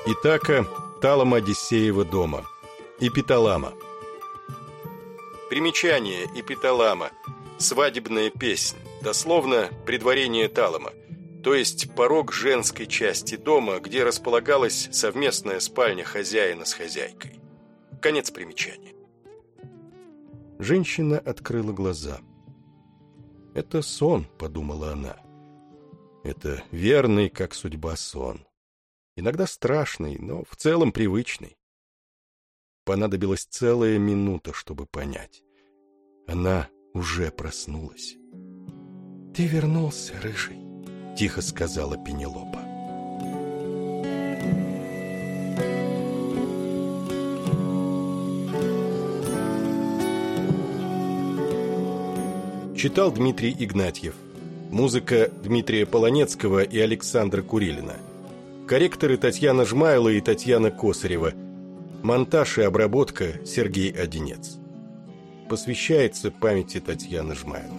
Итака Талама Одиссеева дома. Эпиталама. Примечание: эпиталама. Свадебная песнь, дословно предварение Талама, то есть порог женской части дома, где располагалась совместная спальня хозяина с хозяйкой. Конец примечания. Женщина открыла глаза. «Это сон», — подумала она. «Это верный, как судьба, сон. Иногда страшный, но в целом привычный». Понадобилась целая минута, чтобы понять. Она уже проснулась. «Ты вернулся, рыжий», — тихо сказала Пенелопа. Читал Дмитрий Игнатьев. Музыка Дмитрия Полонецкого и Александра Курилина. Корректоры Татьяна Жмайло и Татьяна Косарева. Монтаж и обработка Сергей Одинец. Посвящается памяти Татьяны Жмайло.